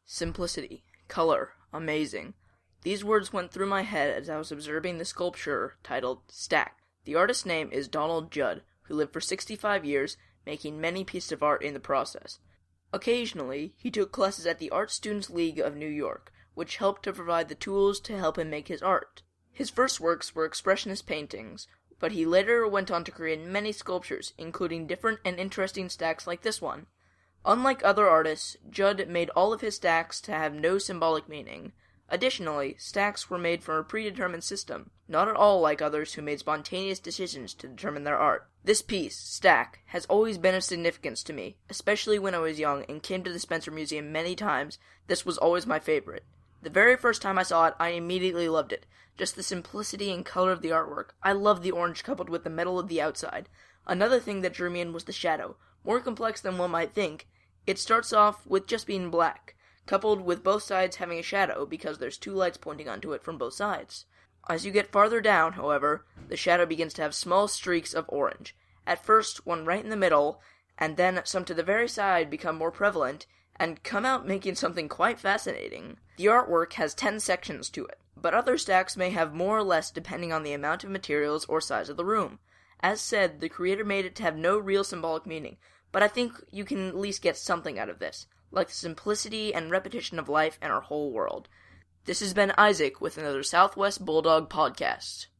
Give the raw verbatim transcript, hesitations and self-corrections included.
Simplicity, color, amazing. These words went through my head as I was observing the sculpture titled Stack. The artist's name is Donald Judd, who lived for sixty-five years, making many pieces of art in the process. Occasionally, he took classes at the Art Students League of New York, which helped to provide the tools to help him make his art. His first works were expressionist paintings, but he later went on to create many sculptures, including different and interesting stacks like this one. Unlike other artists, Judd made all of his stacks to have no symbolic meaning. Additionally, stacks were made from a predetermined system, not at all like others who made spontaneous decisions to determine their art. This piece, Stack, has always been of significance to me, especially when I was young and came to the Spencer Museum many times. This was always my favorite. The very first time I saw it, I immediately loved it. Just the simplicity and color of the artwork. I loved the orange coupled with the metal of the outside. Another thing that drew me in was the shadow. More complex than one might think. It starts off with just being black, coupled with both sides having a shadow because there's two lights pointing onto it from both sides. As you get farther down, however, the shadow begins to have small streaks of orange. At first, one right in the middle, and then some to the very side become more prevalent, and come out making something quite fascinating. The artwork has ten sections to it, but other stacks may have more or less depending on the amount of materials or size of the room. As said, the creator made it to have no real symbolic meaning, but I think you can at least get something out of this, like the simplicity and repetition of life and our whole world. This has been Isaac with another Southwest Bulldog podcast.